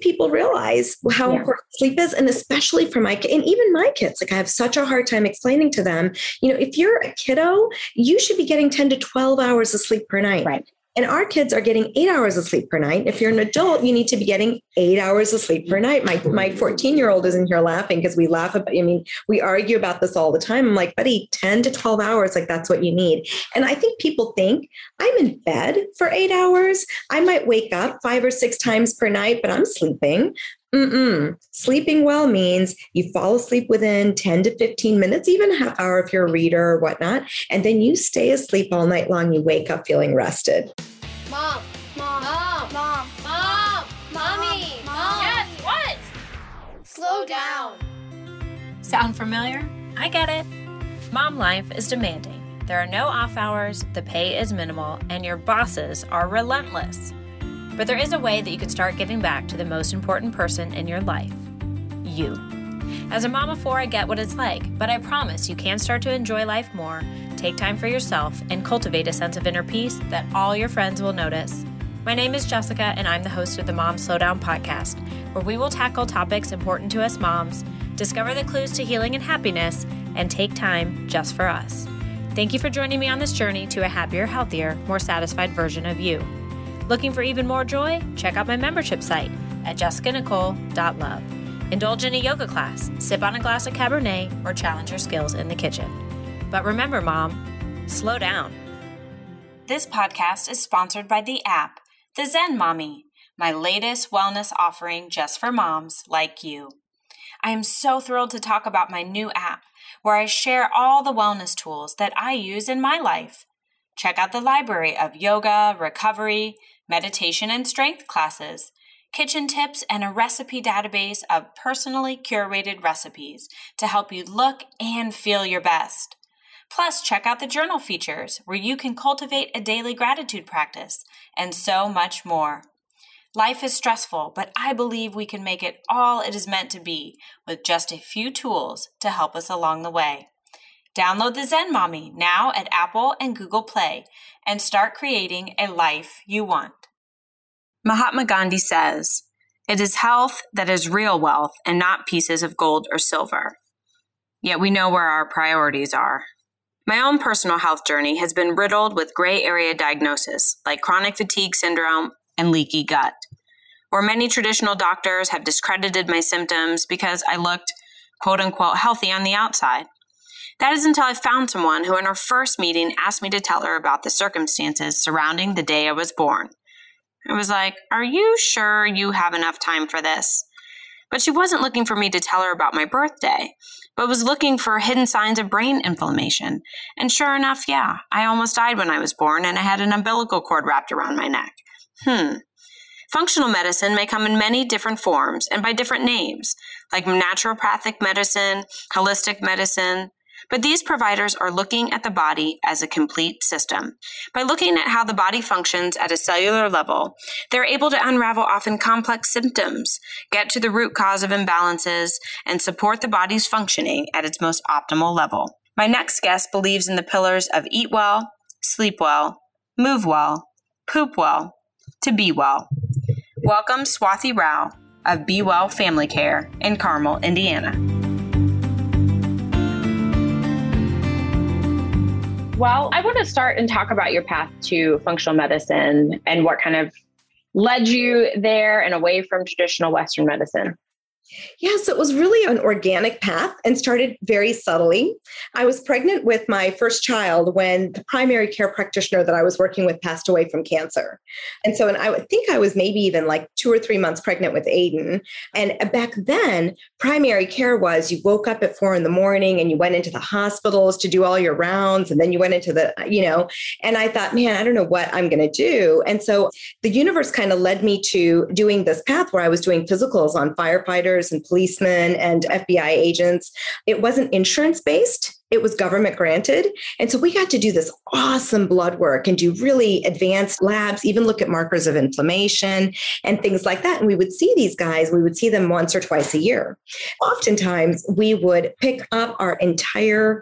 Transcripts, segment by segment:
people realize how important sleep is. And especially for and even my kids, like I have such a hard time explaining to them, if you're a kiddo, you should be getting 10 to 12 hours of sleep per night. Right. And our kids are getting 8 hours of sleep per night. If you're an adult, you need to be getting 8 hours of sleep per night. My 14-year-old is in here laughing because we laugh about, we argue about this all the time. I'm like, buddy, 10 to 12 hours, like that's what you need. And I think people think I'm in bed for 8 hours. I might wake up 5 or 6 times per night, but I'm sleeping. Sleeping well means you fall asleep within 10 to 15 minutes, even a half hour if you're a reader or whatnot. And then you stay asleep all night long. You wake up feeling rested. Mom, mommy, mom. Yes, what? Slow down. Sound familiar? I get it. Mom life is demanding. There are no off hours, the pay is minimal, and your bosses are relentless. But there is a way that you can start giving back to the most important person in your life, you. As a mom of 4, I get what it's like, but I promise you can start to enjoy life more, take time for yourself, and cultivate a sense of inner peace that all your friends will notice. My name is Jessica, and I'm the host of the Mom Slow Down podcast, where we will tackle topics important to us moms, discover the clues to healing and happiness, and take time just for us. Thank you for joining me on this journey to a happier, healthier, more satisfied version of you. Looking for even more joy? Check out my membership site at jessicanicole.love. Indulge in a yoga class, sip on a glass of Cabernet, or challenge your skills in the kitchen. But remember, Mom, slow down. This podcast is sponsored by the app, The Zen Mommy, my latest wellness offering just for moms like you. I am so thrilled to talk about my new app, where I share all the wellness tools that I use in my life. Check out the library of yoga, recovery, meditation and strength classes, kitchen tips, and a recipe database of personally curated recipes to help you look and feel your best. Plus, check out the journal features where you can cultivate a daily gratitude practice and so much more. Life is stressful, but I believe we can make it all it is meant to be with just a few tools to help us along the way. Download the Zen Mommy now at Apple and Google Play and start creating a life you want. Mahatma Gandhi says, "It is health that is real wealth and not pieces of gold or silver." Yet we know where our priorities are. My own personal health journey has been riddled with gray area diagnoses like chronic fatigue syndrome and leaky gut, where many traditional doctors have discredited my symptoms because I looked quote unquote healthy on the outside. That is until I found someone who in our first meeting asked me to tell her about the circumstances surrounding the day I was born. I was like, "Are you sure you have enough time for this?" But she wasn't looking for me to tell her about my birthday, but was looking for hidden signs of brain inflammation. And sure enough, I almost died when I was born and I had an umbilical cord wrapped around my neck. Functional medicine may come in many different forms and by different names, like naturopathic medicine, holistic medicine. But these providers are looking at the body as a complete system. By looking at how the body functions at a cellular level, they're able to unravel often complex symptoms, get to the root cause of imbalances, and support the body's functioning at its most optimal level. My next guest believes in the pillars of eat well, sleep well, move well, poop well, to be well. Welcome Swathi Rao of Be Well Family Care in Carmel, Indiana. Well, I want to start and talk about your path to functional medicine and what kind of led you there and away from traditional Western medicine. Yeah, so it was really an organic path and started very subtly. I was pregnant with my first child when the primary care practitioner that I was working with passed away from cancer. And so, I would think I was maybe even like 2 or 3 months pregnant with Aiden. And back then, primary care was you woke up at 4 a.m. and you went into the hospitals to do all your rounds. And then you went into the, and I thought, man, I don't know what I'm going to do. And so the universe kind of led me to doing this path where I was doing physicals on firefighters and policemen and FBI agents. It wasn't insurance based. It was government granted. And so we got to do this awesome blood work and do really advanced labs, even look at markers of inflammation and things like that. And we would see these guys, we would see them once or twice a year. Oftentimes we would pick up our entire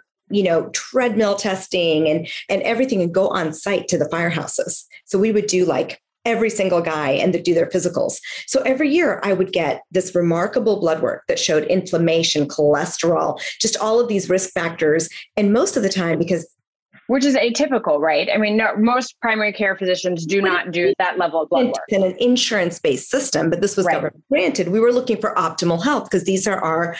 treadmill testing and everything and go on site to the firehouses. So we would do like every single guy and do their physicals. So every year I would get this remarkable blood work that showed inflammation, cholesterol, just all of these risk factors. And most of the time, which is atypical, right? I mean, most primary care physicians do not do that level of blood work. In an insurance-based system, but this was government granted. We were looking for optimal health because these are our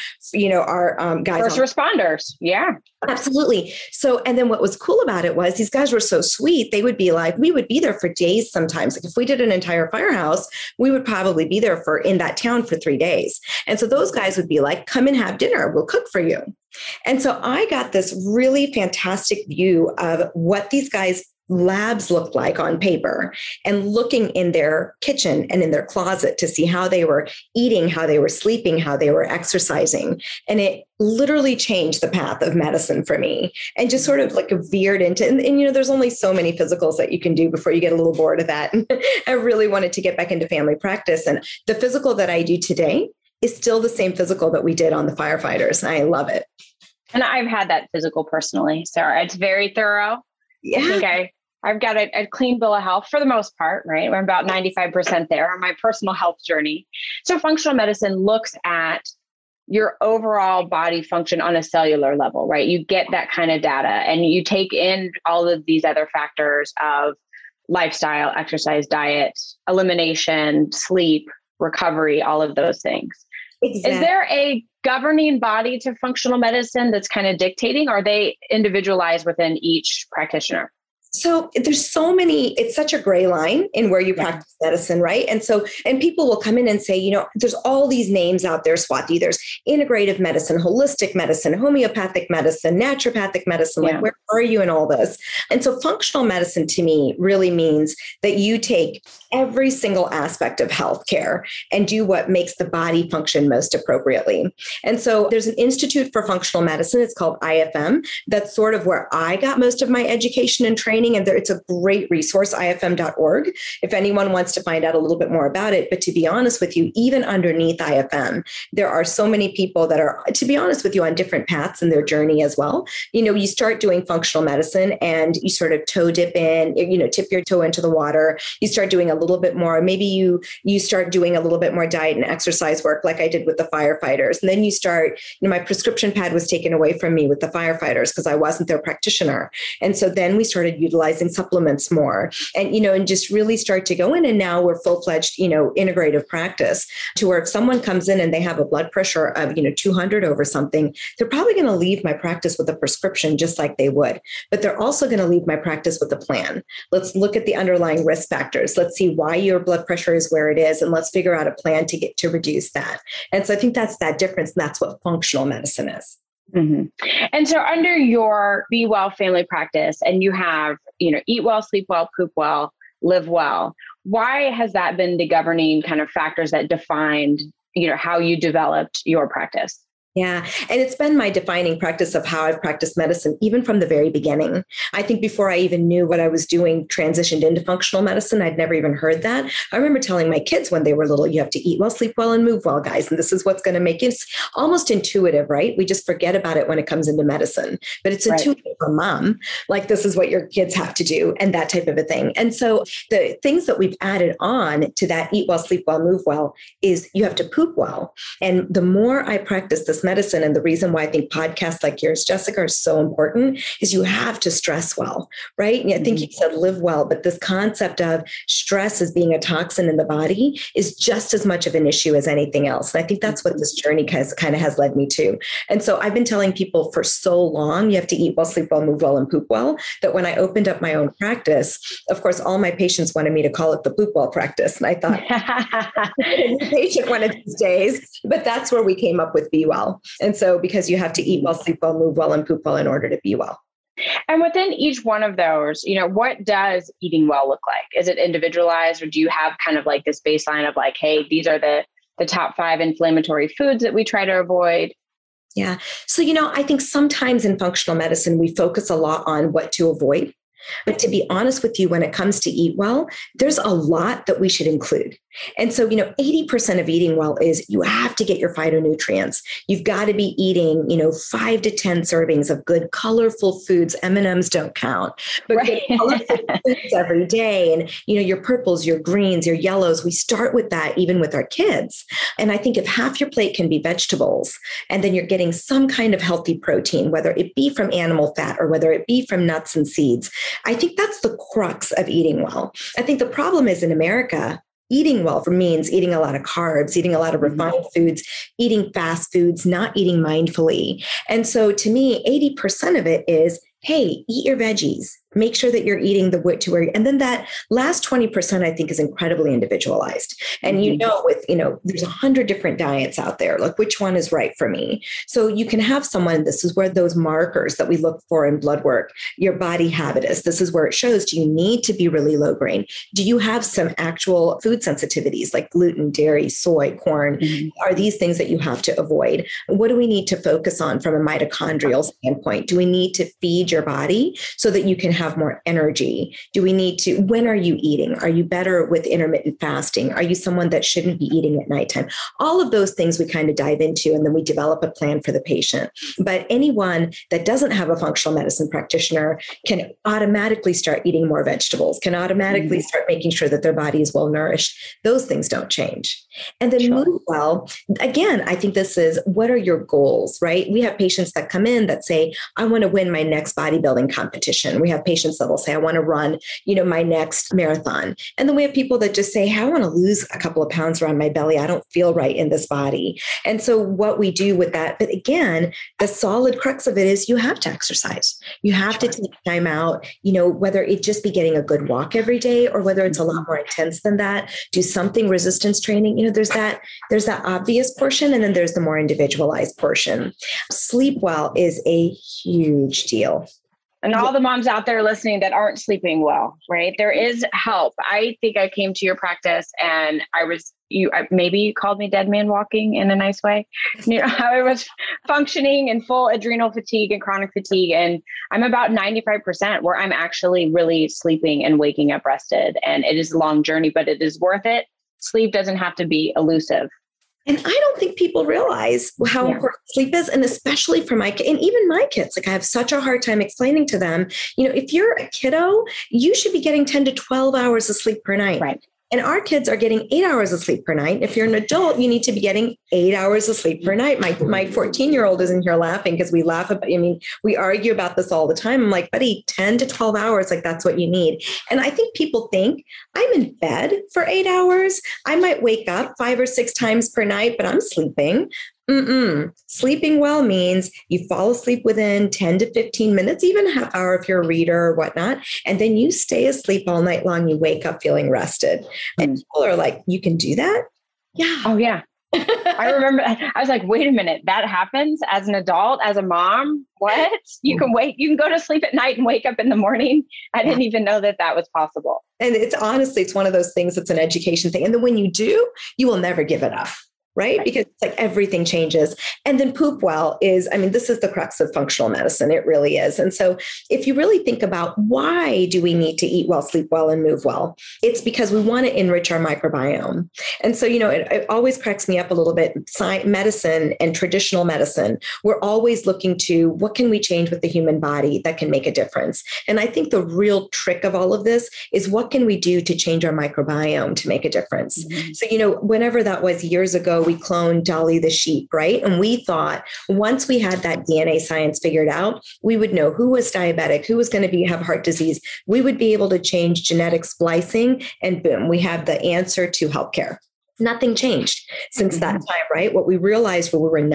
guys. First responders. Yeah. Absolutely. So, and then what was cool about it was these guys were so sweet. They would be like, we would be there for days sometimes. Like if we did an entire firehouse, we would probably be there in that town for 3 days. And so those guys would be like, come and have dinner. We'll cook for you. And so I got this really fantastic view of what these guys' labs looked like on paper and looking in their kitchen and in their closet to see how they were eating, how they were sleeping, how they were exercising. And it literally changed the path of medicine for me and just sort of like veered into, and there's only so many physicals that you can do before you get a little bored of that. And I really wanted to get back into family practice. And the physical that I do today is still the same physical that we did on the firefighters. I love it. And I've had that physical personally, Sarah. It's very thorough. Yeah. I think I've got a clean bill of health for the most part, right? We're about 95% there on my personal health journey. So functional medicine looks at your overall body function on a cellular level, right? You get that kind of data and you take in all of these other factors of lifestyle, exercise, diet, elimination, sleep, recovery, all of those things. Exactly. Is there a governing body to functional medicine that's kind of dictating, or are they individualized within each practitioner? So there's so many, it's such a gray line in where you practice medicine, right? And people will come in and say, there's all these names out there, Swati. There's integrative medicine, holistic medicine, homeopathic medicine, naturopathic medicine. Like, where are you in all this? And so functional medicine to me really means that you take every single aspect of healthcare and do what makes the body function most appropriately. And so there's an Institute for Functional Medicine. It's called IFM. That's sort of where I got most of my education and training. And it's a great resource, ifm.org, if anyone wants to find out a little bit more about it. But to be honest with you, even underneath IFM, there are so many people that are, to be honest with you, on different paths in their journey as well. You start doing functional medicine and you sort of toe dip in, tip your toe into the water. You start doing a little bit more. Maybe you start doing a little bit more diet and exercise work like I did with the firefighters. And then you start, my prescription pad was taken away from me with the firefighters because I wasn't their practitioner. And so then we started utilizing supplements more and just really start to go in. And now we're full-fledged, integrative practice to where if someone comes in and they have a blood pressure of, 200 over something, they're probably going to leave my practice with a prescription just like they would, but they're also going to leave my practice with a plan. Let's look at the underlying risk factors. Let's see why your blood pressure is where it is. And let's figure out a plan to reduce that. And so I think that's that difference. And that's what functional medicine is. Mm-hmm. And so under your Be Well family practice, and you have, eat well, sleep well, poop well, live well. Why has that been the governing kind of factors that defined, how you developed your practice? Yeah. And it's been my defining practice of how I've practiced medicine, even from the very beginning. I think before I even knew what I was doing, transitioned into functional medicine, I'd never even heard that. I remember telling my kids when they were little, you have to eat well, sleep well, and move well, guys. And this is what's going to make it. It's almost intuitive, right? We just forget about it when it comes into medicine, but it's intuitive for mom. Like, this is what your kids have to do and that type of a thing. And so the things that we've added on to that eat well, sleep well, move well is you have to poop well. And the more I practice this medicine, and the reason why I think podcasts like yours, Jessica, are so important is you have to stress well, right? And I think you said live well, but this concept of stress as being a toxin in the body is just as much of an issue as anything else. And I think that's what this journey kind of has led me to. And so I've been telling people for so long, you have to eat well, sleep well, move well, and poop well, that when I opened up my own practice, of course, all my patients wanted me to call it the poop well practice. And I thought, a new patient one of these days, but that's where we came up with Be Well. And so because you have to eat well, sleep well, move well, and poop well in order to be well. And within each one of those, what does eating well look like? Is it individualized, or do you have kind of like this baseline of like, hey, these are the top 5 inflammatory foods that we try to avoid? Yeah. So, I think sometimes in functional medicine, we focus a lot on what to avoid. But to be honest with you, when it comes to eat well, there's a lot that we should include. And so, 80% of eating well is you have to get your phytonutrients. You've got to be eating, 5 to 10 servings of good, colorful foods. M&Ms don't count, but Right. good, colorful foods every day. And, your purples, your greens, your yellows, we start with that even with our kids. And I think if half your plate can be vegetables, and then you're getting some kind of healthy protein, whether it be from animal fat or whether it be from nuts and seeds, I think that's the crux of eating well. I think the problem is in America, eating well means eating a lot of carbs, eating a lot of refined foods, eating fast foods, not eating mindfully. And so to me, 80% of it is, hey, eat your veggies. Make sure that you're eating and then that last 20%, I think, is incredibly individualized. And there's 100 different diets out there. Like, which one is right for me? So you can have someone, this is where those markers that we look for in blood work, your body habitus, this is where it shows, do you need to be really low grain? Do you have some actual food sensitivities like gluten, dairy, soy, corn? Are these things that you have to avoid? What do we need to focus on from a mitochondrial standpoint? Do we need to feed your body so that you can have more energy? When are you eating? Are you better with intermittent fasting? Are you someone that shouldn't be eating at nighttime? All of those things we kind of dive into, and then we develop a plan for the patient. But anyone that doesn't have a functional medicine practitioner can automatically start eating more vegetables, can automatically start making sure that their body is well nourished. Those things don't change. And then move well. Again, I think this is, what are your goals, right? We have patients that come in that say, I want to win my next bodybuilding competition. We have patients that will say, I want to run, my next marathon. And then we have people that just say, hey, I want to lose a couple of pounds around my belly. I don't feel right in this body. And so what we do with that, but again, the solid crux of it is you have to exercise. You have to take time out, whether it just be getting a good walk every day or whether it's a lot more intense than that, do something resistance training. There's that obvious portion, and then there's the more individualized portion. Sleep well is a huge deal. And all the moms out there listening that aren't sleeping well, right? There is help. I think I came to your practice and maybe you called me dead man walking in a nice way. I was functioning in full adrenal fatigue and chronic fatigue. And I'm about 95% where I'm actually really sleeping and waking up rested. And it is a long journey, but it is worth it. Sleep doesn't have to be elusive. And I don't think people realize how important sleep is. And especially for and even my kids, I have such a hard time explaining to them, if you're a kiddo, you should be getting 10 to 12 hours of sleep per night. Right. And our kids are getting 8 hours of sleep per night. If you're an adult, you need to be getting 8 hours of sleep per night. My 14-year-old is in here laughing because we laugh about, we argue about this all the time. I'm like, buddy, 10 to 12 hours, that's what you need. And I think people think I'm in bed for 8 hours. I might wake up 5 or 6 times per night, but I'm sleeping. Sleeping well means you fall asleep within 10 to 15 minutes, even a half hour if you're a reader or whatnot. And then you stay asleep all night long. You wake up feeling rested. And people are like, you can do that? Yeah. Oh, yeah. I remember, I was like, wait a minute, that happens as an adult, as a mom? What? You can go to sleep at night and wake up in the morning. I didn't even know that was possible. And it's one of those things that's an education thing. And then when you do, you will never give it up. Right? Because it's everything changes. And then poop well is, this is the crux of functional medicine. It really is. And so if you really think about why do we need to eat well, sleep well, and move well, it's because we want to enrich our microbiome. And so, it always cracks me up a little bit. Medicine and traditional medicine, we're always looking to what can we change with the human body that can make a difference. And I think the real trick of all of this is what can we do to change our microbiome to make a difference? So, whenever that was years ago, we cloned Dolly the sheep, right? And we thought once we had that DNA science figured out, we would know who was diabetic, who was going to have heart disease. We would be able to change genetic splicing, and boom, we have the answer to healthcare. Nothing changed since that time, right? What we realized was we were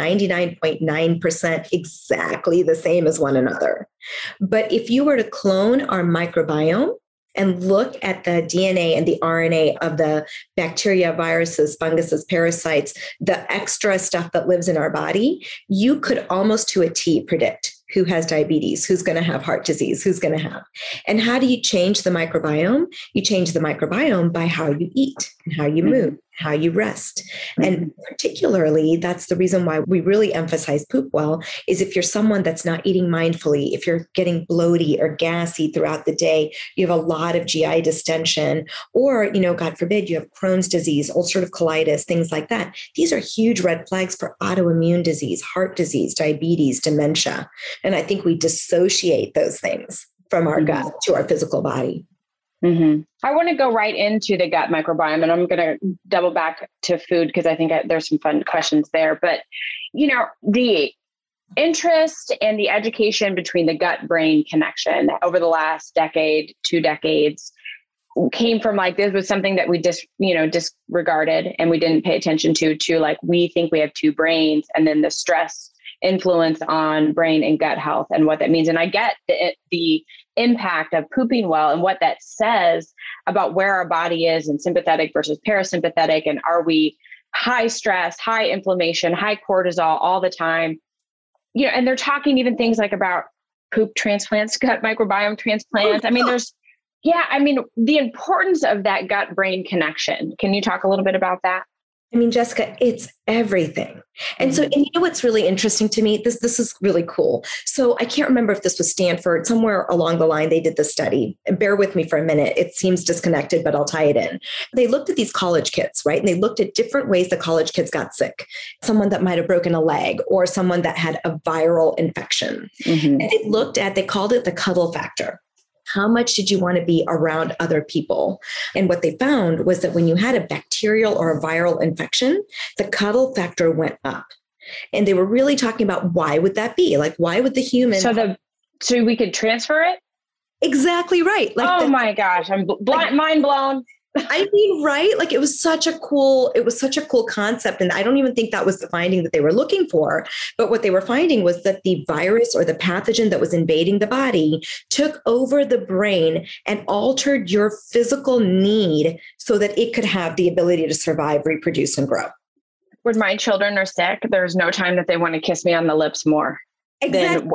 99.9% exactly the same as one another. But if you were to clone our microbiome, and look at the DNA and the RNA of the bacteria, viruses, funguses, parasites, the extra stuff that lives in our body, you could almost to a T predict who has diabetes, who's going to have heart disease, who's going to have. And how do you change the microbiome? You change the microbiome by how you eat and how you move. how you rest. And particularly, that's the reason why we really emphasize poop well, is if you're someone that's not eating mindfully, if you're getting bloaty or gassy throughout the day, you have a lot of GI distension, or, God forbid, you have Crohn's disease, ulcerative colitis, things like that. These are huge red flags for autoimmune disease, heart disease, diabetes, dementia. And I think we dissociate those things from our gut to our physical body. Mm-hmm. I want to go right into the gut microbiome, and I'm going to double back to food because I think there's some fun questions there. But, the interest and the education between the gut-brain connection over the last decade, 2 decades, came from this was something that we disregarded and we didn't pay attention to we think we have 2 brains, and then the stress influence on brain and gut health and what that means. And I get the impact of pooping well and what that says about where our body is in sympathetic versus parasympathetic. And are we high stress, high inflammation, high cortisol all the time? And they're talking even things about poop transplants, gut microbiome transplants. The importance of that gut brain connection. Can you talk a little bit about that? Jessica, it's everything. And so, and what's really interesting to me, this is really cool. So I can't remember if this was Stanford, somewhere along the line, they did the study, and bear with me for a minute. It seems disconnected, but I'll tie it in. They looked at these college kids, right? And they looked at different ways the college kids got sick. Someone that might've broken a leg, or someone that had a viral infection. And they called it the cuddle factor. How much did you want to be around other people? And what they found was that when you had a bacterial or a viral infection, the cuddle factor went up. And they were really talking about, why would that be? Why would the human... So we could transfer it? Exactly right. My gosh, I'm mind blown. Right? It was such a cool concept. And I don't even think that was the finding that they were looking for. But what they were finding was that the virus or the pathogen that was invading the body took over the brain and altered your physical need so that it could have the ability to survive, reproduce, and grow. When my children are sick, there's no time that they want to kiss me on the lips more. Exactly.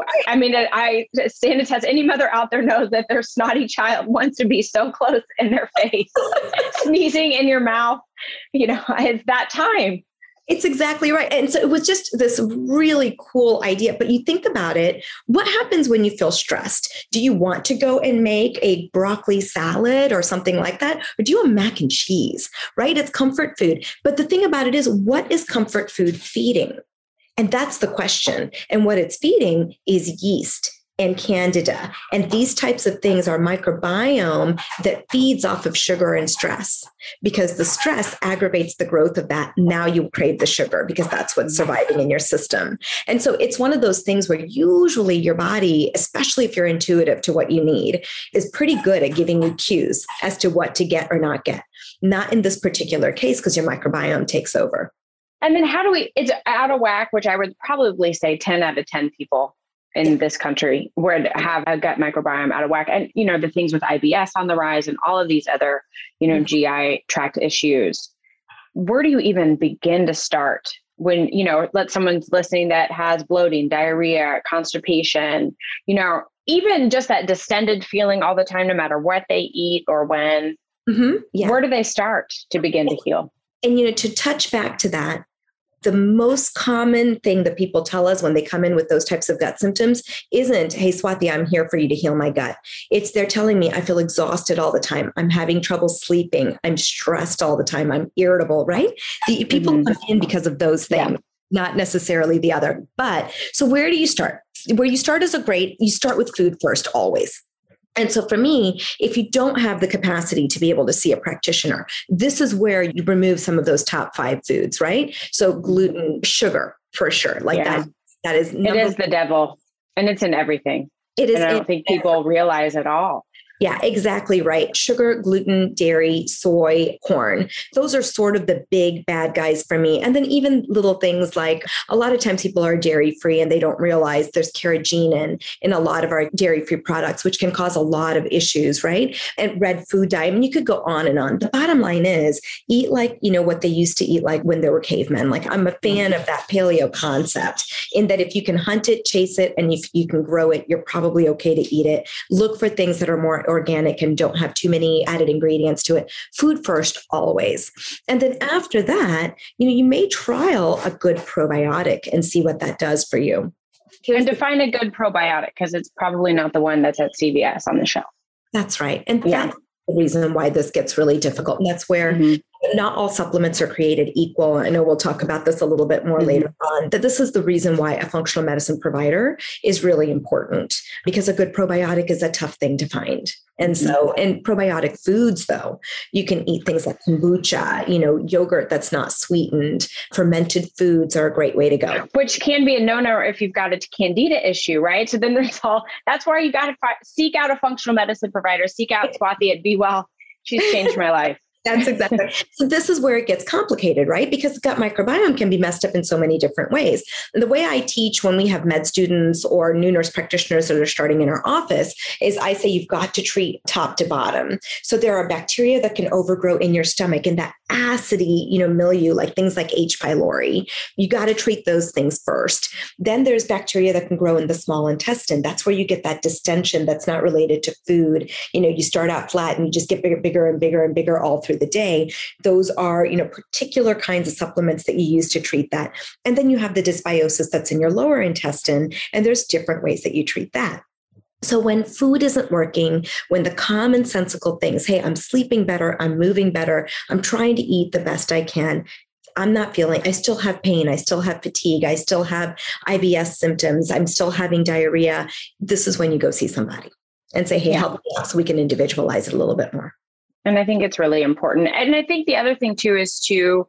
I stand to test. Any mother out there knows that their snotty child wants to be so close in their face, sneezing in your mouth. It's that time. It's exactly right. And so it was just this really cool idea. But you think about it, what happens when you feel stressed? Do you want to go and make a broccoli salad or something like that? Or do you want mac and cheese, right? It's comfort food. But the thing about it is, what is comfort food feeding? And that's the question. And what it's feeding is yeast and candida. And these types of things are microbiome that feeds off of sugar and stress, because the stress aggravates the growth of that. Now you crave the sugar because that's what's surviving in your system. And so it's one of those things where usually your body, especially if you're intuitive to what you need, is pretty good at giving you cues as to what to get or not get. Not in this particular case, because your microbiome takes over. And then it's out of whack, which I would probably say 10 out of 10 people in this country would have a gut microbiome out of whack. And, the things with IBS on the rise and all of these other, GI tract issues. Where do you even begin to start when, let someone's listening that has bloating, diarrhea, constipation, even just that distended feeling all the time, no matter what they eat or when, where do they start to begin to heal? And, to touch back to that, the most common thing that people tell us when they come in with those types of gut symptoms isn't, hey, Swati, I'm here for you to heal my gut. It's they're telling me I feel exhausted all the time. I'm having trouble sleeping. I'm stressed all the time. I'm irritable, right? The people come in because of those things, not necessarily the other. But so where do you start? Where you start you start with food first, always. And so for me, if you don't have the capacity to be able to see a practitioner, this is where you remove some of those top 5 foods, right? So gluten, sugar, for sure. That is it is the devil, and it's in everything. It is. And I don't think people realize at all. Yeah, exactly right. Sugar, gluten, dairy, soy, corn. Those are sort of the big bad guys for me. And then even little things like a lot of times people are dairy free and they don't realize there's carrageenan in a lot of our dairy free products, which can cause a lot of issues, right? And red food dye. I mean, you could go on and on. The bottom line is eat like, what they used to eat like when they were cavemen. Like I'm a fan of that paleo concept in that if you can hunt it, chase it, and if you can grow it, you're probably okay to eat it. Look for things that are more organic and don't have too many added ingredients to it. Food first, always. And then after that, you may trial a good probiotic and see what that does for you. And define a good probiotic, because it's probably not the one that's at CVS on the shelf. That's right. And that's the reason why this gets really difficult. And that's where not all supplements are created equal. I know we'll talk about this a little bit more later on, that this is the reason why a functional medicine provider is really important, because a good probiotic is a tough thing to find. And so, in probiotic foods, though, you can eat things like kombucha, yogurt that's not sweetened. Fermented foods are a great way to go. Which can be a no-no if you've got a candida issue, right? So then that's why you got to seek out a functional medicine provider, seek out Swathi at Be Well. She's changed my life. That's exactly. So this is where it gets complicated, right? Because the gut microbiome can be messed up in so many different ways. And the way I teach when we have med students or new nurse practitioners that are starting in our office is I say you've got to treat top to bottom. So there are bacteria that can overgrow in your stomach, and that acidy, milieu, like things like H. pylori. You got to treat those things first. Then there's bacteria that can grow in the small intestine. That's where you get that distension that's not related to food. You start out flat and you just get bigger and bigger and bigger all through the day. Those are, particular kinds of supplements that you use to treat that. And then you have the dysbiosis that's in your lower intestine, and there's different ways that you treat that. So when food isn't working, when the commonsensical things, hey, I'm sleeping better, I'm moving better, I'm trying to eat the best I can, I still have pain, I still have fatigue, I still have IBS symptoms, I'm still having diarrhea, this is when you go see somebody and say, hey, help me out so we can individualize it a little bit more. And I think it's really important. And I think the other thing too is to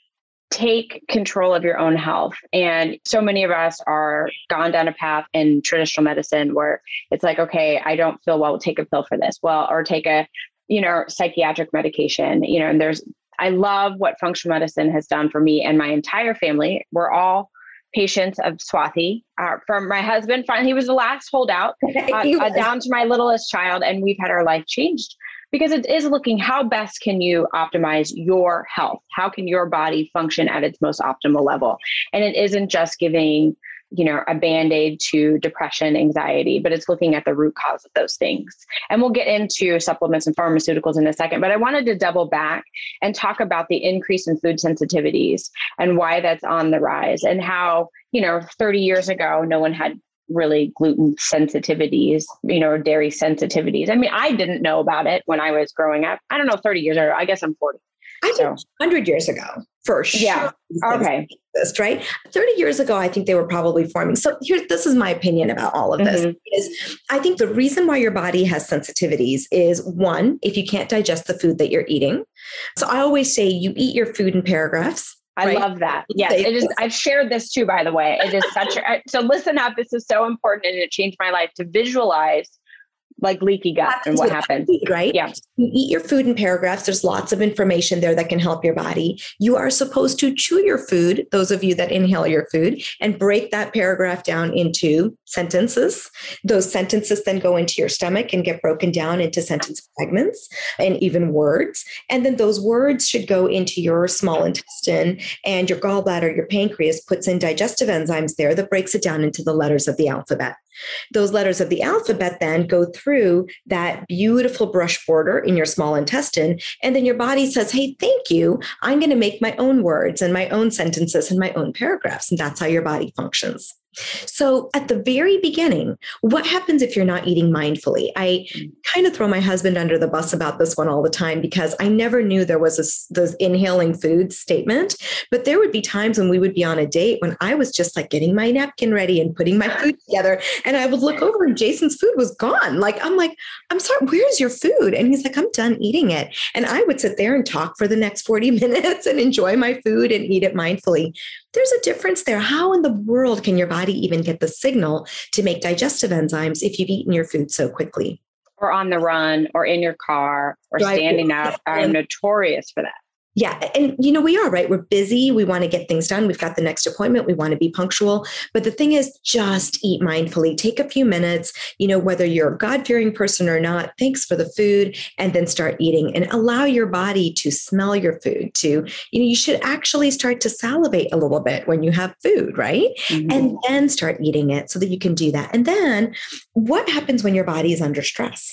take control of your own health. And so many of us are gone down a path in traditional medicine where it's like, okay, I don't feel well, take a pill for this. Well, or take a, psychiatric medication, and I love what functional medicine has done for me and my entire family. We're all patients of Swathi. From my husband, finally, he was the last holdout, down to my littlest child. And we've had our life changed. Because it is looking, how best can you optimize your health? How can your body function at its most optimal level? And it isn't just giving, a Band-Aid to depression, anxiety, but it's looking at the root cause of those things. And we'll get into supplements and pharmaceuticals in a second, but I wanted to double back and talk about the increase in food sensitivities and why that's on the rise, and how, 30 years ago, no one had really gluten sensitivities, or dairy sensitivities. I mean, I didn't know about it when I was growing up. I don't know, 30 years ago, I guess I'm 40. I think 100 years ago, for sure. Yeah. Okay. Exist, right? 30 years ago, I think they were probably forming. So this is my opinion about all of this. Is I think the reason why your body has sensitivities is, one, if you can't digest the food that you're eating. So I always say you eat your food in paragraphs. I love that. Yes, it is. I've shared this too, by the way. It is so listen up. This is so important, and it changed my life to visualize like leaky gut and what happens. Right? Yeah. You eat your food in paragraphs. There's lots of information there that can help your body. You are supposed to chew your food, those of you that inhale your food, and break that paragraph down into sentences. Those sentences then go into your stomach and get broken down into sentence fragments and even words. And then those words should go into your small intestine, and your gallbladder, your pancreas puts in digestive enzymes there that breaks it down into the letters of the alphabet. Those letters of the alphabet then go through that beautiful brush border in your small intestine. And then your body says, hey, thank you. I'm going to make my own words and my own sentences and my own paragraphs. And that's how your body functions. So at the very beginning, what happens if you're not eating mindfully? I kind of throw my husband under the bus about this one all the time, because I never knew there was this inhaling food statement. But there would be times when we would be on a date when I was just like getting my napkin ready and putting my food together. And I would look over and Jason's food was gone. I'm sorry, where's your food? And he's like, I'm done eating it. And I would sit there and talk for the next 40 minutes and enjoy my food and eat it mindfully. There's a difference there. How in the world can your body even get the signal to make digestive enzymes if you've eaten your food so quickly? Or on the run, or in your car, or standing up. I'm notorious for that. Yeah. And, we are, right? We're busy. We want to get things done. We've got the next appointment. We want to be punctual. But the thing is, just eat mindfully. Take a few minutes, whether you're a God-fearing person or not, thanks for the food, and then start eating and allow your body to smell your food to, you should actually start to salivate a little bit when you have food, right? Mm-hmm. And then start eating it so that you can do that. And then what happens when your body is under stress?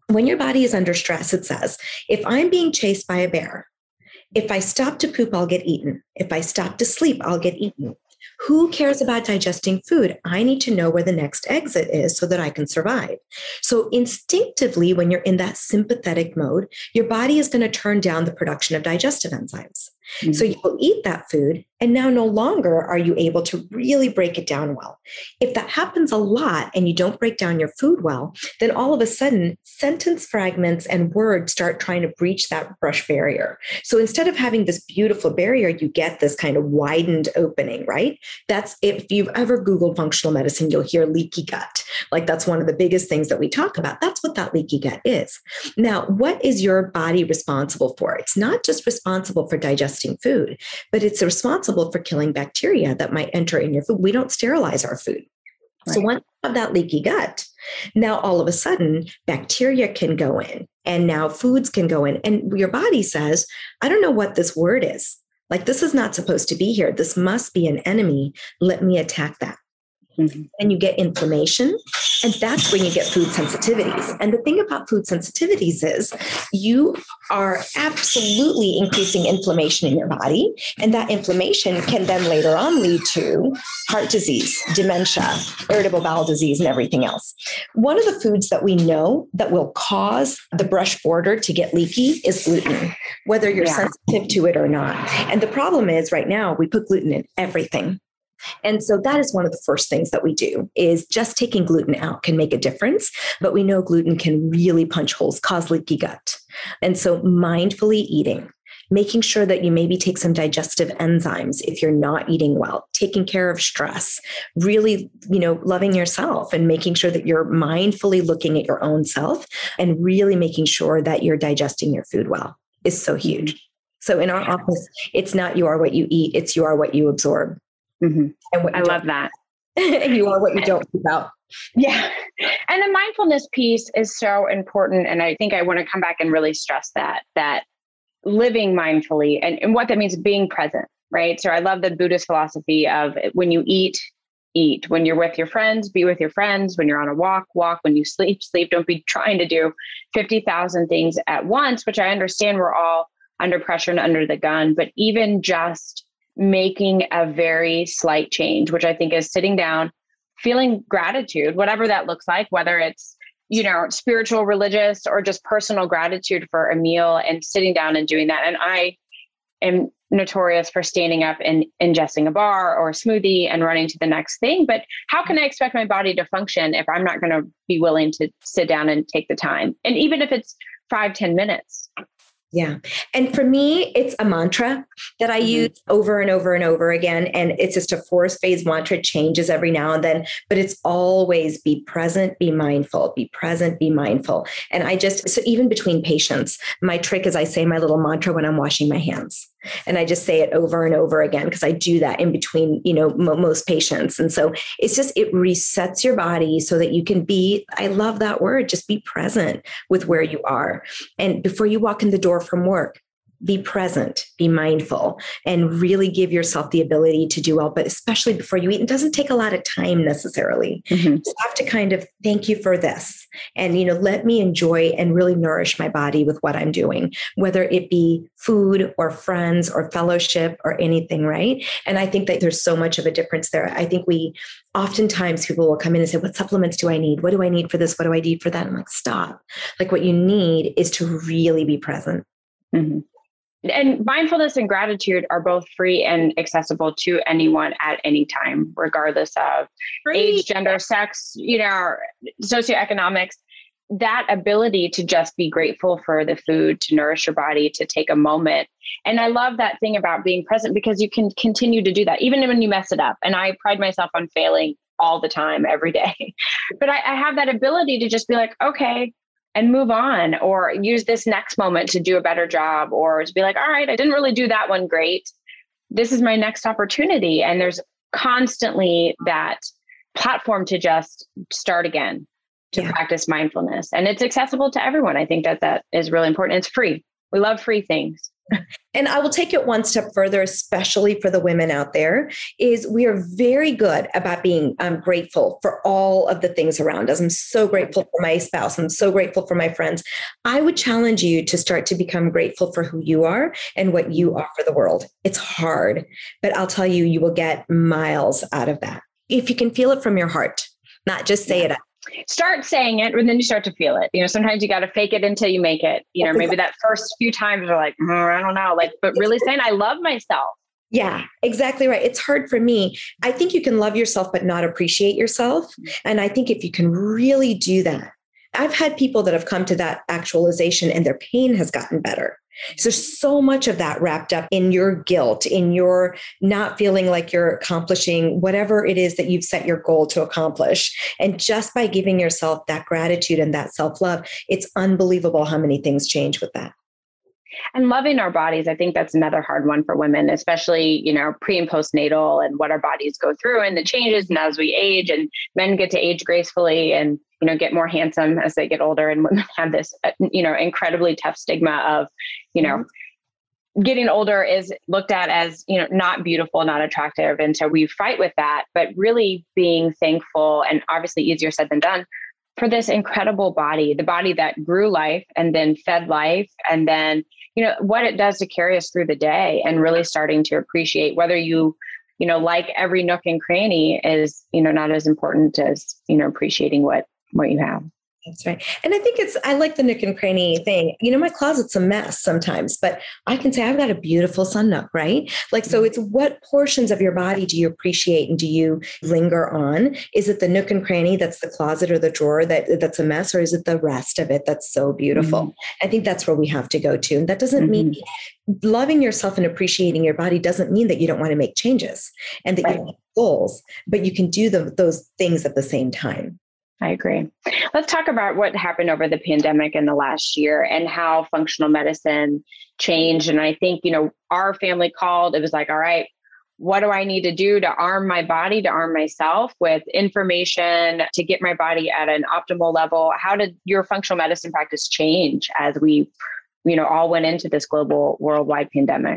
when your body is under stress, it says, if I'm being chased by a bear, if I stop to poop, I'll get eaten. If I stop to sleep, I'll get eaten. Who cares about digesting food? I need to know where the next exit is so that I can survive. So instinctively, when you're in that sympathetic mode, your body is going to turn down the production of digestive enzymes. Mm-hmm. So you will eat that food, and now no longer are you able to really break it down well. If that happens a lot and you don't break down your food well, then all of a sudden sentence fragments and words start trying to breach that brush barrier. So instead of having this beautiful barrier, you get this kind of widened opening, right? That's, if you've ever Googled functional medicine, you'll hear leaky gut. Like that's one of the biggest things that we talk about. That's what that leaky gut is. Now, what is your body responsible for? It's not just responsible for digesting food, but it's responsible for killing bacteria that might enter in your food. We don't sterilize our food. Right. So once you have that leaky gut, now all of a sudden bacteria can go in, and now foods can go in, and your body says, I don't know what this word is. Like, this is not supposed to be here. This must be an enemy. Let me attack that. Mm-hmm. And you get inflammation, and that's when you get food sensitivities. And the thing about food sensitivities is you are absolutely increasing inflammation in your body, and that inflammation can then later on lead to heart disease, dementia, irritable bowel disease, and everything else. One of the foods that we know that will cause the brush border to get leaky is gluten, whether you're sensitive to it or not. And the problem is right now we put gluten in everything. And so that is one of the first things that we do, is just taking gluten out can make a difference. But we know gluten can really punch holes, cause leaky gut. And so mindfully eating, making sure that you maybe take some digestive enzymes if you're not eating well, taking care of stress, really, loving yourself and making sure that you're mindfully looking at your own self and really making sure that you're digesting your food well is so huge. So in our office, it's not you are what you eat, it's you are what you absorb. Mm-hmm. And I love that. And you are what you don't keep out. Yeah. And the mindfulness piece is so important. And I think I want to come back and really stress that living mindfully and what that means, being present, right? So I love the Buddhist philosophy of when you eat. When you're with your friends, be with your friends. When you're on a walk. When you sleep. Don't be trying to do 50,000 things at once, which I understand we're all under pressure and under the gun, but even just making a very slight change, which I think is sitting down, feeling gratitude, whatever that looks like, whether it's, spiritual, religious, or just personal gratitude for a meal, and sitting down and doing that. And I am notorious for standing up and ingesting a bar or a smoothie and running to the next thing. But how can I expect my body to function if I'm not going to be willing to sit down and take the time? And even if it's 5-10 minutes. Yeah. And for me, it's a mantra that I use over and over and over again. And it's just a 4-phase mantra. It changes every now and then, but it's always be present, be mindful, be present, be mindful. And so even between patients, my trick is I say my little mantra when I'm washing my hands. And I just say it over and over again, because I do that in between, most patients. And so it's just, it resets your body so that you can I love that word, just be present with where you are. And before you walk in the door from work, be present, be mindful, and really give yourself the ability to do well, but especially before you eat. It doesn't take a lot of time necessarily. Mm-hmm. You just have to kind of thank you for this. And, let me enjoy and really nourish my body with what I'm doing, whether it be food or friends or fellowship or anything, right? And I think that there's so much of a difference there. I think oftentimes people will come in and say, what supplements do I need? What do I need for this? What do I need for that? I'm like, stop. Like, what you need is to really be present. Mm-hmm. And mindfulness and gratitude are both free and accessible to anyone at any time, regardless of age, gender, sex, socioeconomics. That ability to just be grateful for the food, to nourish your body, to take a moment. And I love that thing about being present, because you can continue to do that even when you mess it up. And I pride myself on failing all the time, every day. But I have that ability to just be like, okay, and move on, or use this next moment to do a better job, or to be like, all right, I didn't really do that one great. This is my next opportunity. And there's constantly that platform to just start again, to practice mindfulness. And it's accessible to everyone. I think that is really important. It's free. We love free things. And I will take it one step further, especially for the women out there, is we are very good about being grateful for all of the things around us. I'm so grateful for my spouse. I'm so grateful for my friends. I would challenge you to start to become grateful for who you are and what you offer the world. It's hard, but I'll tell you, you will get miles out of that. If you can feel it from your heart, not just say it. Start saying it, and then you start to feel it. Sometimes you got to fake it until you make it. Maybe that first few times you're like, I don't know, but really saying, I love myself. Yeah, exactly right. It's hard for me. I think you can love yourself, but not appreciate yourself. And I think if you can really do that, I've had people that have come to that actualization and their pain has gotten better. So there's so much of that wrapped up in your guilt, in your not feeling like you're accomplishing whatever it is that you've set your goal to accomplish. And just by giving yourself that gratitude and that self-love, it's unbelievable how many things change with that. And loving our bodies, I think that's another hard one for women, especially, pre and postnatal and what our bodies go through and the changes. And as we age, and men get to age gracefully and, get more handsome as they get older, and women have this, incredibly tough stigma of, getting older is looked at as, not beautiful, not attractive. And so we fight with that, but really being thankful, and obviously easier said than done, for this incredible body, the body that grew life and then fed life, and then, what it does to carry us through the day, and really starting to appreciate whether you like every nook and cranny is, not as important as, appreciating what you have. That's right. And I think I like the nook and cranny thing. My closet's a mess sometimes, but I can say I've got a beautiful sun nook, right? So it's what portions of your body do you appreciate and do you linger on? Is it the nook and cranny that's the closet or the drawer that's a mess, or is it the rest of it that's so beautiful? Mm-hmm. I think that's where we have to go to. And that doesn't mean loving yourself and appreciating your body doesn't mean that you don't want to make changes and that you don't have goals, but you can do those things at the same time. I agree. Let's talk about what happened over the pandemic in the last year and how functional medicine changed. And I think, our family called, it was like, all right, what do I need to do to arm my body, to arm myself with information, to get my body at an optimal level? How did your functional medicine practice change as we, all went into this global worldwide pandemic?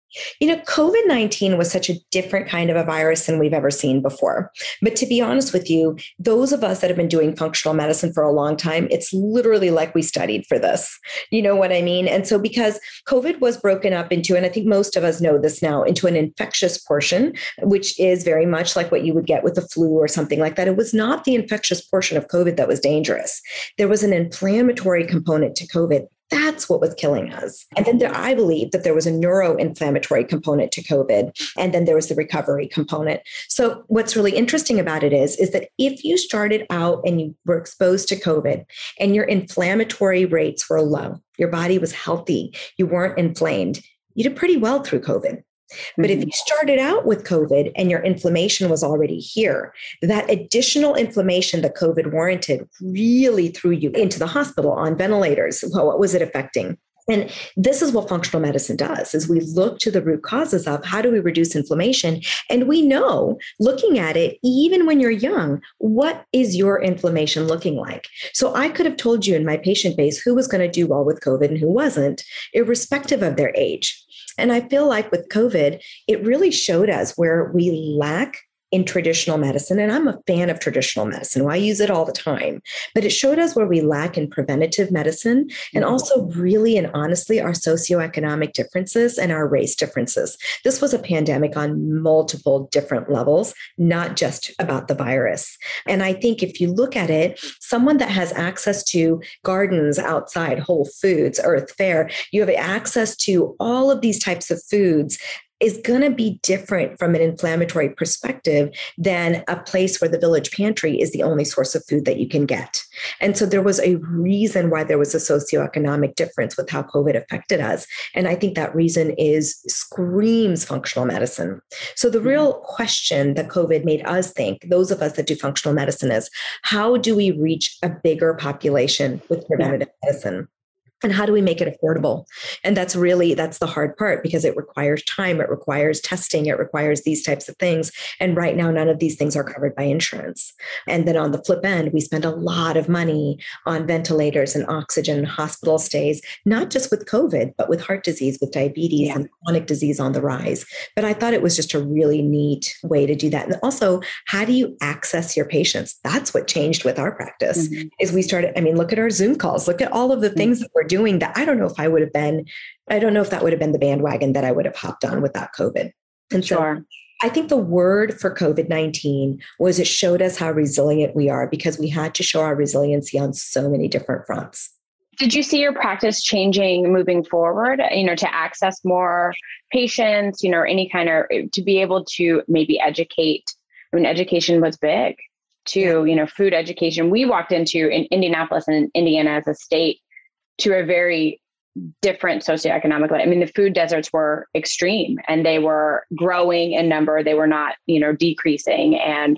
COVID-19 was such a different kind of a virus than we've ever seen before. But to be honest with you, those of us that have been doing functional medicine for a long time, it's literally like we studied for this. You know what I mean? And so because COVID was broken up into, and I think most of us know this now, into an infectious portion, which is very much like what you would get with the flu or something like that. It was not the infectious portion of COVID that was dangerous. There was an inflammatory component to COVID. That's what was killing us. And then I believe that there was a neuroinflammatory component to COVID. And then there was the recovery component. So what's really interesting about it is that if you started out and you were exposed to COVID and your inflammatory rates were low, your body was healthy, you weren't inflamed, you did pretty well through COVID. But if you started out with COVID and your inflammation was already here, that additional inflammation that COVID warranted really threw you into the hospital on ventilators. Well, what was it affecting? And this is what functional medicine does, is we look to the root causes of how do we reduce inflammation? And we know, looking at it, even when you're young, what is your inflammation looking like? So I could have told you in my patient base who was going to do well with COVID and who wasn't, irrespective of their age. And I feel like with COVID, it really showed us where we lack in traditional medicine. And I'm a fan of traditional medicine. I use it all the time. But it showed us where we lack in preventative medicine and also really and honestly our socioeconomic differences and our race differences. This was a pandemic on multiple different levels, not just about the virus. And I think if you look at it, someone that has access to gardens outside, Whole Foods, Earth Fare, you have access to all of these types of foods, is going to be different from an inflammatory perspective than a place where the village pantry is the only source of food that you can get. And so there was a reason why there was a socioeconomic difference with how COVID affected us. And I think that reason screams functional medicine. So the real question that COVID made us think, those of us that do functional medicine, is how do we reach a bigger population with preventative medicine? And how do we make it affordable? And that's the hard part, because it requires time, it requires testing, it requires these types of things. And right now, none of these things are covered by insurance. And then on the flip end, we spend a lot of money on ventilators and oxygen and hospital stays, not just with COVID, but with heart disease, with diabetes and chronic disease on the rise. But I thought it was just a really neat way to do that. And also, how do you access your patients? That's what changed with our practice is we started, look at our Zoom calls, look at all of the things that we're doing that I don't know if that would have been the bandwagon that I would have hopped on without COVID. And so I think the word for COVID-19 was it showed us how resilient we are, because we had to show our resiliency on so many different fronts. Did you see your practice changing moving forward, to access more patients, or any kind of, to be able to maybe educate? Education was big too, food education. We walked into in Indianapolis and Indiana as a state to a very different socioeconomic level. The food deserts were extreme, and they were growing in number. They were not, decreasing. And,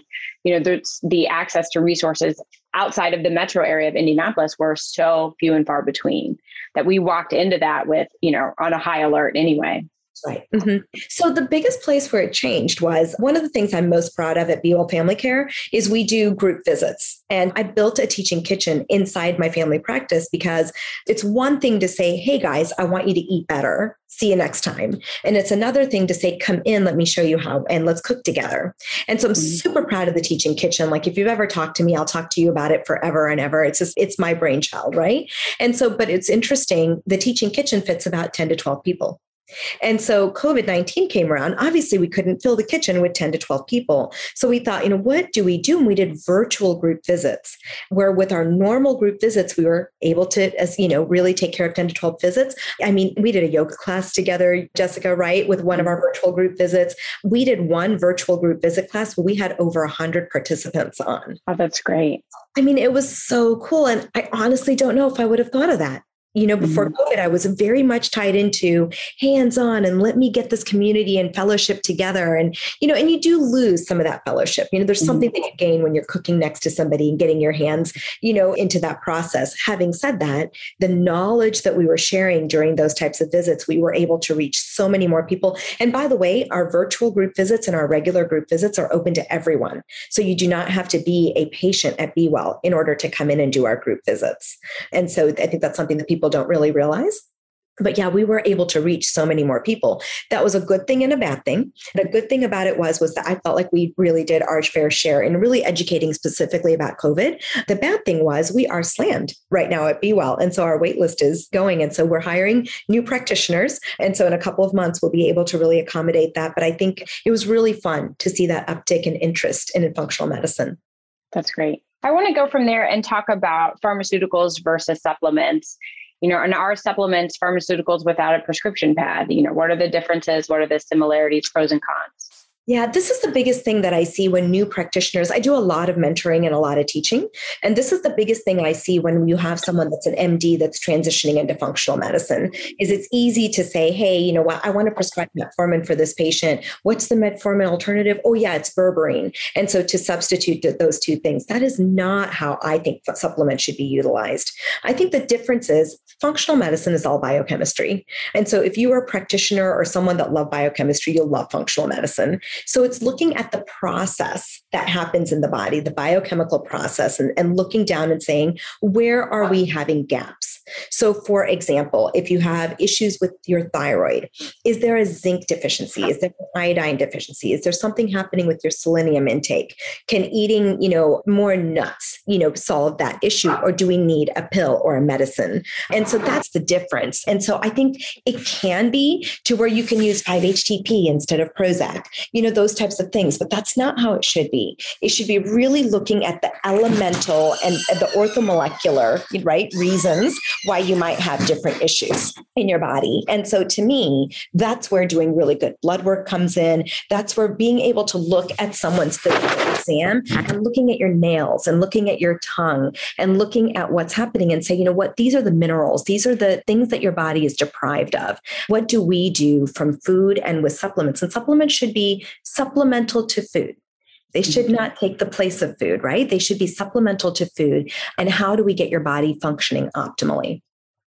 the access to resources outside of the metro area of Indianapolis were so few and far between that we walked into that with, on a high alert anyway. Right. Mm-hmm. So the biggest place where it changed was, one of the things I'm most proud of at Be Well Family Care is we do group visits. And I built a teaching kitchen inside my family practice, because it's one thing to say, hey guys, I want you to eat better. See you next time. And it's another thing to say, come in, let me show you how, and let's cook together. And so I'm super proud of the teaching kitchen. Like, if you've ever talked to me, I'll talk to you about it forever and ever. It's my brainchild, right? And so, but it's interesting. The teaching kitchen fits about 10 to 12 people. And so COVID-19 came around. Obviously, we couldn't fill the kitchen with 10 to 12 people. So we thought, what do we do? And we did virtual group visits, where with our normal group visits, we were able to, really take care of 10 to 12 visits. We did a yoga class together, Jessica, right? With one of our virtual group visits. We did one virtual group visit class where we had over 100 participants on. Oh, that's great. It was so cool. And I honestly don't know if I would have thought of that. Before COVID, I was very much tied into hands-on and let me get this community and fellowship together. And you do lose some of that fellowship. There's something that you gain when you're cooking next to somebody and getting your hands, into that process. Having said that, the knowledge that we were sharing during those types of visits, we were able to reach so many more people. And by the way, our virtual group visits and our regular group visits are open to everyone. So you do not have to be a patient at Be Well in order to come in and do our group visits. And so I think that's something that people don't really realize. But yeah, we were able to reach so many more people. That was a good thing and a bad thing. The good thing about it was that I felt like we really did our fair share in really educating specifically about COVID. The bad thing was we are slammed right now at Be Well. And so our wait list is going. And so we're hiring new practitioners. And so in a couple of months, we'll be able to really accommodate that. But I think it was really fun to see that uptick in interest in functional medicine. That's great. I want to go from there and talk about pharmaceuticals versus supplements. And are supplements pharmaceuticals without a prescription pad? What are the differences? What are the similarities, pros and cons? Yeah, this is the biggest thing that I see when new practitioners, I do a lot of mentoring and a lot of teaching. And this is the biggest thing I see when you have someone that's an MD that's transitioning into functional medicine, is it's easy to say, hey, you know what, I want to prescribe metformin for this patient. What's the metformin alternative? Oh yeah, it's berberine. And so to substitute those two things, that is not how I think supplements should be utilized. I think the difference is functional medicine is all biochemistry. And so if you are a practitioner or someone that loves biochemistry, you'll love functional medicine. So it's looking at the process that happens in the body, the biochemical process, and looking down and saying, where are we having gaps? So for example, if you have issues with your thyroid, is there a zinc deficiency? Is there an iodine deficiency? Is there something happening with your selenium intake? Can eating, more nuts, solve that issue? Or do we need a pill or a medicine? And so that's the difference. And so I think it can be to where you can use 5-HTP instead of Prozac, those types of things, but that's not how it should be. It should be really looking at the elemental and the orthomolecular, right, reasons why you might have different issues in your body. And so to me, that's where doing really good blood work comes in. That's where being able to look at someone's physical exam and looking at your nails and looking at your tongue and looking at what's happening and say, you know what, these are the minerals. These are the things that your body is deprived of. What do we do from food and with supplements? And supplements should be supplemental to food. They should not take the place of food, right? They should be supplemental to food. And how do we get your body functioning optimally?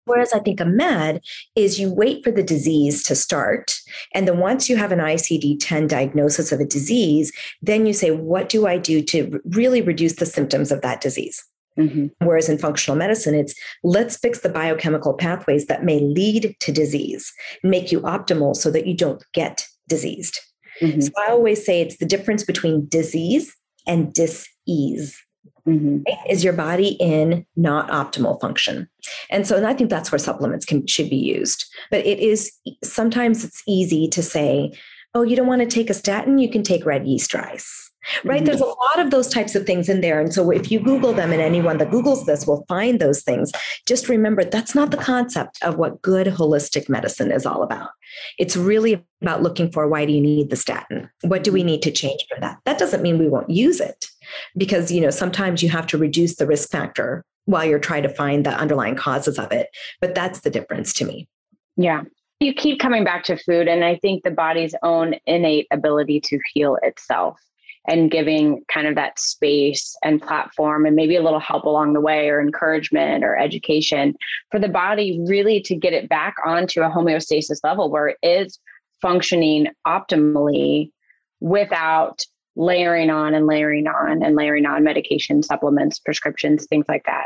Whereas I think a med is you wait for the disease to start. And then once you have an ICD-10 diagnosis of a disease, then you say, what do I do to really reduce the symptoms of that disease? Mm-hmm. Whereas in functional medicine, it's let's fix the biochemical pathways that may lead to disease, make you optimal so that you don't get diseased. Mm-hmm. So I always say it's the difference between disease and dis-ease. Mm-hmm. Is your body in not optimal function? And so I think that's where supplements should be used. But it is sometimes it's easy to say, oh, you don't want to take a statin, you can take red yeast rice. Right. Mm-hmm. There's a lot of those types of things in there. And so if you Google them, and anyone that Googles this will find those things, just remember that's not the concept of what good holistic medicine is all about. It's really about looking for, why do you need the statin? What do we need to change for that? That doesn't mean we won't use it, because, sometimes you have to reduce the risk factor while you're trying to find the underlying causes of it. But that's the difference to me. Yeah. You keep coming back to food, and I think the body's own innate ability to heal itself, and giving kind of that space and platform and maybe a little help along the way, or encouragement or education for the body really to get it back onto a homeostasis level where it is functioning optimally without layering on and layering on and layering on medication, supplements, prescriptions, things like that.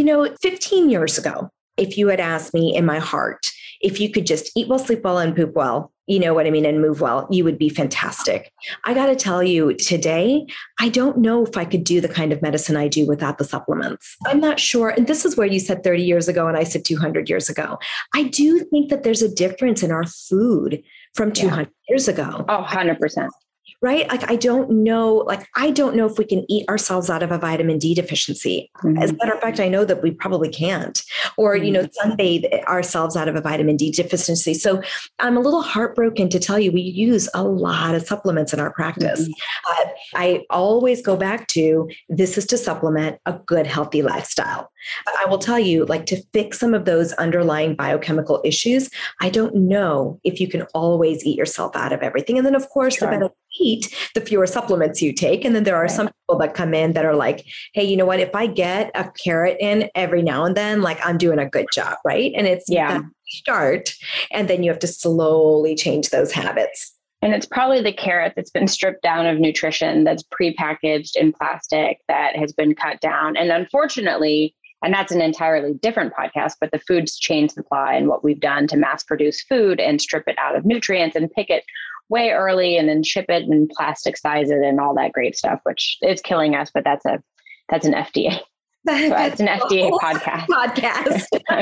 15 years ago, if you had asked me in my heart, if you could just eat well, sleep well, and poop well, and move well, you would be fantastic. I got to tell you today, I don't know if I could do the kind of medicine I do without the supplements. I'm not sure. And this is where you said 30 years ago and I said 200 years ago. I do think that there's a difference in our food from 200 years ago. Oh, 100%. Right? I don't know if we can eat ourselves out of a vitamin D deficiency. Mm-hmm. As a matter of fact, I know that we probably can't, or, sunbathe ourselves out of a vitamin D deficiency. So I'm a little heartbroken to tell you, we use a lot of supplements in our practice. Mm-hmm. I always go back to, this is to supplement a good, healthy lifestyle. I will tell you, to fix some of those underlying biochemical issues, I don't know if you can always eat yourself out of everything. And then, of course, the better you eat, the fewer supplements you take. And then there are some people that come in that are like, hey, you know what? If I get a carrot in every now and then, I'm doing a good job, right? And it's that start. And then you have to slowly change those habits. And it's probably the carrot that's been stripped down of nutrition, that's prepackaged in plastic, that has been cut down. And unfortunately, and that's an entirely different podcast, but the food chain supply and what we've done to mass produce food and strip it out of nutrients and pick it way early and then ship it and plasticize it and all that great stuff, which is killing us. But that's an FDA. That's an FDA podcast. I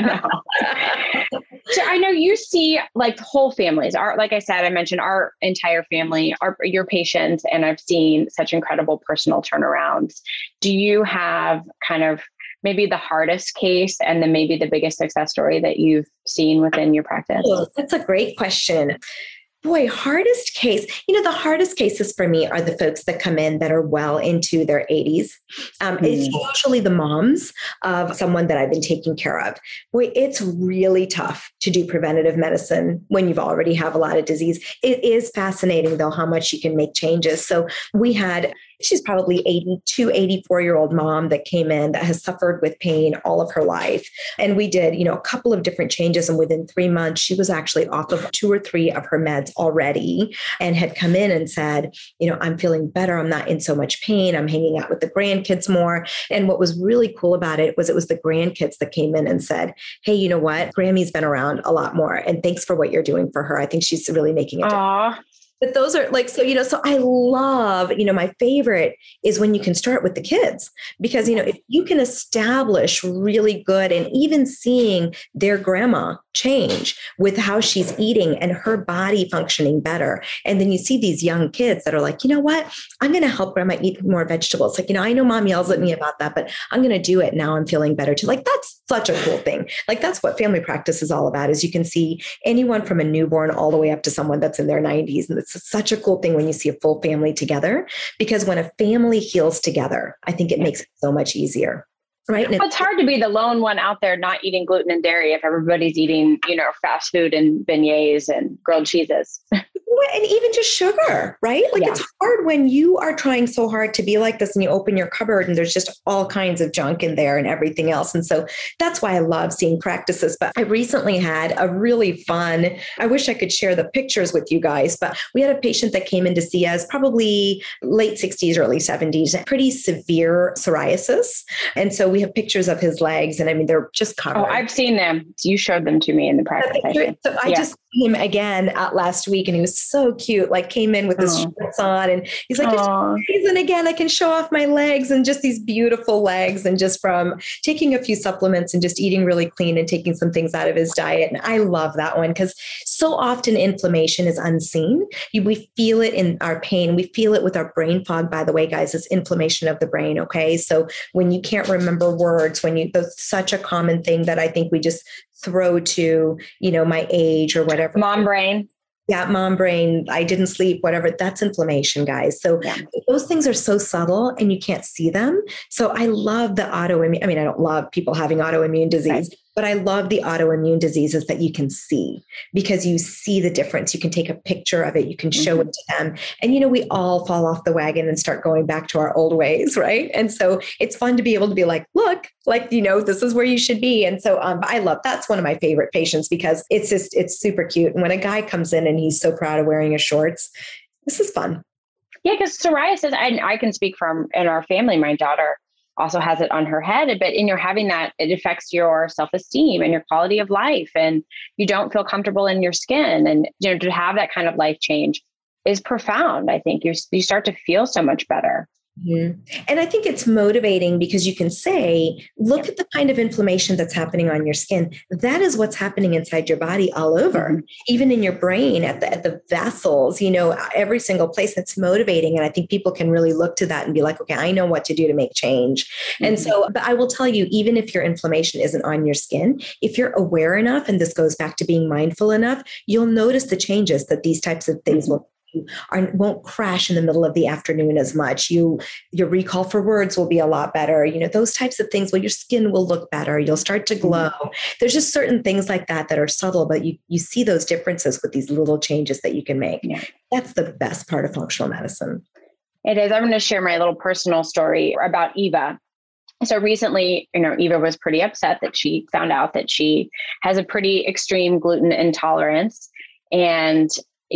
know. So I know you see whole families. Like I said, I mentioned our entire family, your patients, and I've seen such incredible personal turnarounds. Do you have kind of maybe the hardest case and then maybe the biggest success story that you've seen within your practice? Oh, that's a great question. Boy, hardest case. The hardest cases for me are the folks that come in that are well into their 80s. It's usually the moms of someone that I've been taking care of. Boy, it's really tough to do preventative medicine when you've already have a lot of disease. It is fascinating, though, how much you can make changes. So she's probably 84-year-old mom that came in that has suffered with pain all of her life. And we did, a couple of different changes. And within 3 months, she was actually off of 2 or 3 of her meds already and had come in and said, I'm feeling better. I'm not in so much pain. I'm hanging out with the grandkids more. And what was really cool about it was the grandkids that came in and said, hey, you know what? Grammy's been around a lot more. And thanks for what you're doing for her. I think she's really making a difference. But those are so I love, my favorite is when you can start with the kids, because, if you can establish really good and even seeing their grandma change with how she's eating and her body functioning better. And then you see these young kids that are like, you know what, I'm going to help grandma eat more vegetables. I know mom yells at me about that, but I'm going to do it now. I'm feeling better too. That's such a cool thing. That's what family practice is all about, is you can see anyone from a newborn all the way up to someone that's in their 90s. And it's such a cool thing when you see a full family together, because when a family heals together, I think it makes it so much easier. Right. Well, it's hard to be the lone one out there not eating gluten and dairy if everybody's eating, fast food and beignets and grilled cheeses. And even just sugar, right? Like it's hard when you are trying so hard to be like this and you open your cupboard and there's just all kinds of junk in there and everything else. And so that's why I love seeing practices. But I recently had a really fun, I wish I could share the pictures with you guys, but we had a patient that came in to see us probably late 60s, early 70s, pretty severe psoriasis. And so we have pictures of his legs and I mean, they're just covered. Oh, I've seen them. You showed them to me in the practice. So I just saw him again last week and he was so cute, like came in with his shorts on and he's like, it's season again, I can show off my legs and just these beautiful legs and just from taking a few supplements and just eating really clean and taking some things out of his diet. And I love that one because so often inflammation is unseen. We feel it in our pain. We feel it with our brain fog, by the way, guys, it's inflammation of the brain. Okay. So when you can't remember words, that's such a common thing that I think we just throw to, my age or whatever. Mom brain. Yeah, mom brain, I didn't sleep, whatever. That's inflammation, guys. So those things are so subtle and you can't see them. So I love the autoimmune. I mean, I don't love people having autoimmune disease, but I love the autoimmune diseases that you can see because you see the difference. You can take a picture of it. You can show it to them. And, we all fall off the wagon and start going back to our old ways, right? And so it's fun to be able to be like, look, this is where you should be. And so I love, that's one of my favorite patients because it's super cute. And when a guy comes in and he's so proud of wearing his shorts, this is fun. Yeah, because psoriasis, I can speak from in our family, my daughter also has it on her head, but in your having that, it affects your self-esteem and your quality of life and you don't feel comfortable in your skin. And, to have that kind of life change is profound. I think you start to feel so much better. Mm-hmm. And I think it's motivating because you can say, look at the kind of inflammation that's happening on your skin. That is what's happening inside your body all over, even in your brain, at the vessels, every single place. That's motivating. And I think people can really look to that and be like, okay, I know what to do to make change. And so, but I will tell you, even if your inflammation isn't on your skin, if you're aware enough, and this goes back to being mindful enough, you'll notice the changes that these types of things will won't crash in the middle of the afternoon as much. Your recall for words will be a lot better. Those types of things. Well, your skin will look better. You'll start to glow. There's just certain things like that are subtle, but you see those differences with these little changes that you can make. Yeah. That's the best part of functional medicine. It is. I'm going to share my little personal story about Eva. So recently, Eva was pretty upset that she found out that she has a pretty extreme gluten intolerance and,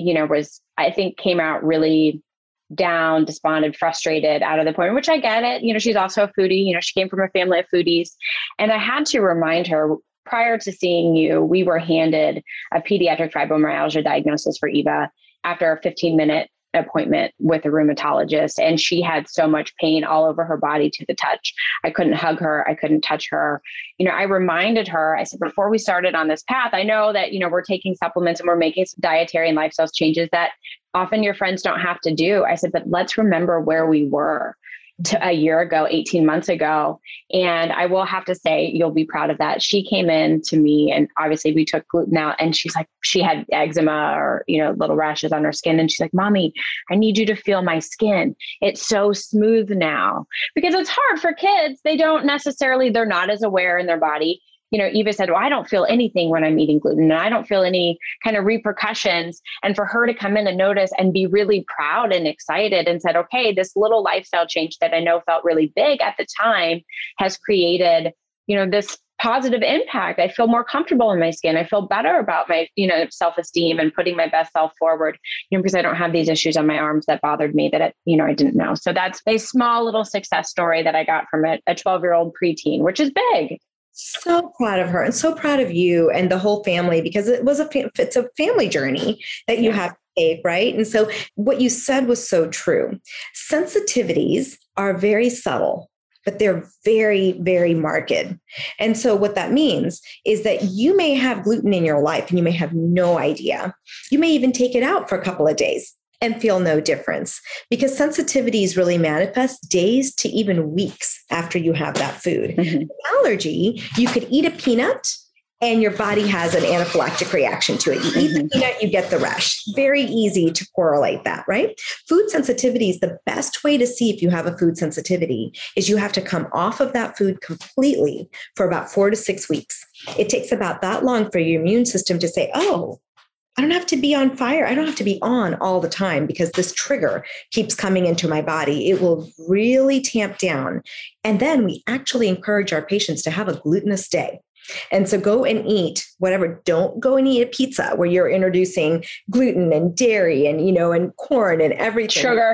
I think came out really down, despondent, frustrated, out of the point, which I get it. She's also a foodie. She came from a family of foodies. And I had to remind her, prior to seeing you, we were handed a pediatric fibromyalgia diagnosis for Eva after a 15-minute appointment with a rheumatologist. And she had so much pain all over her body to the touch. I couldn't hug her. I couldn't touch her. I reminded her, I said, before we started on this path, I know that, we're taking supplements and we're making some dietary and lifestyle changes that often your friends don't have to do. I said, but let's remember where we were a year ago, 18 months ago. And I will have to say, you'll be proud of that. She came in to me and obviously we took gluten out and she's like, she had eczema or, little rashes on her skin. And she's like, Mommy, I need you to feel my skin. It's so smooth now because it's hard for kids. They're not as aware in their body. Eva said, well, I don't feel anything when I'm eating gluten and I don't feel any kind of repercussions. And for her to come in and notice and be really proud and excited and said, okay, this little lifestyle change that I know felt really big at the time has created, this positive impact. I feel more comfortable in my skin. I feel better about my, self-esteem and putting my best self forward, because I don't have these issues on my arms that bothered me that, I didn't know. So that's a small little success story that I got from a 12-year-old preteen, which is big. So proud of her and so proud of you and the whole family because it's a family journey that you have to take, right? And so what you said was so true. Sensitivities are very subtle, but they're very, very marked. And so what that means is that you may have gluten in your life and you may have no idea. You may even take it out for a couple of days and feel no difference because sensitivities really manifest days to even weeks after you have that food. Mm-hmm. Allergy, you could eat a peanut and your body has an anaphylactic reaction to it. You eat the peanut, you get the rash. Very easy to correlate that, right? Food sensitivities, the best way to see if you have a food sensitivity is you have to come off of that food completely for about 4 to 6 weeks. It takes about that long for your immune system to say, oh, I don't have to be on fire. I don't have to be on all the time because this trigger keeps coming into my body. It will really tamp down. And then we actually encourage our patients to have a glutinous day. And so go and eat whatever. Don't go and eat a pizza where you're introducing gluten and dairy and, and corn and everything. Sugar.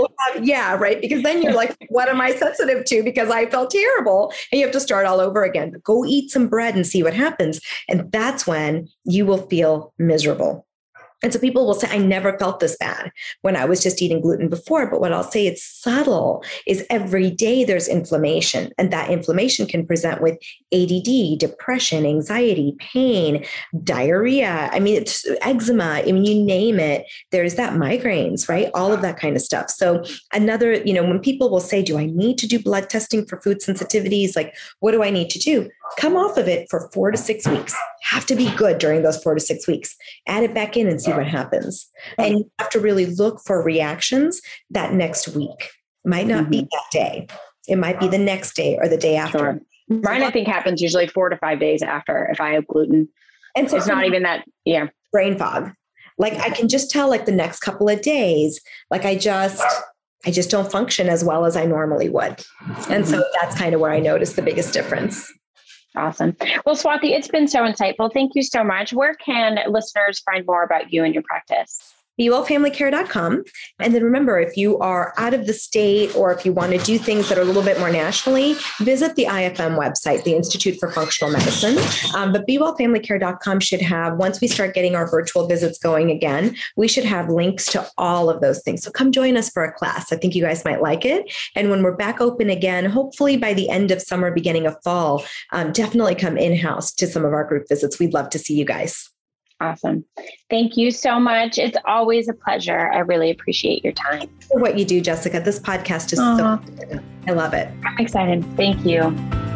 Yeah, right. Because then you're like, what am I sensitive to? Because I felt terrible. And you have to start all over again. But go eat some bread and see what happens. And that's when you will feel miserable. And so people will say, I never felt this bad when I was just eating gluten before. But what I'll say, it's subtle, is every day there's inflammation. And that inflammation can present with ADD, depression, anxiety, pain, diarrhea. I mean, it's eczema. I mean, you name it. There's that, migraines, right? All of that kind of stuff. So another, when people will say, do I need to do blood testing for food sensitivities? Like, what do I need to do? Come off of it for 4 to 6 weeks. Have to be good during those 4 to 6 weeks. Add it back in and see what happens. And you have to really look for reactions that next week. Might not be that day. It might be the next day or the day after. Sure. Mine, I think, happens usually 4 to 5 days after if I have gluten. And so it's not even that, brain fog. Like I can just tell like the next couple of days, like I just don't function as well as I normally would. And so that's kind of where I noticed the biggest difference. Awesome. Well, Swati, it's been so insightful. Thank you so much. Where can listeners find more about you and your practice? BeWellFamilyCare.com. And then remember, if you are out of the state or if you want to do things that are a little bit more nationally, visit the IFM website, the Institute for Functional Medicine. But BeWellFamilyCare.com should have, once we start getting our virtual visits going again, we should have links to all of those things. So come join us for a class. I think you guys might like it. And when we're back open again, hopefully by the end of summer, beginning of fall, definitely come in-house to some of our group visits. We'd love to see you guys. Awesome. Thank you so much. It's always a pleasure. I really appreciate your time. For what you do, Jessica. This podcast is so good. I love it. I'm excited. Thank you.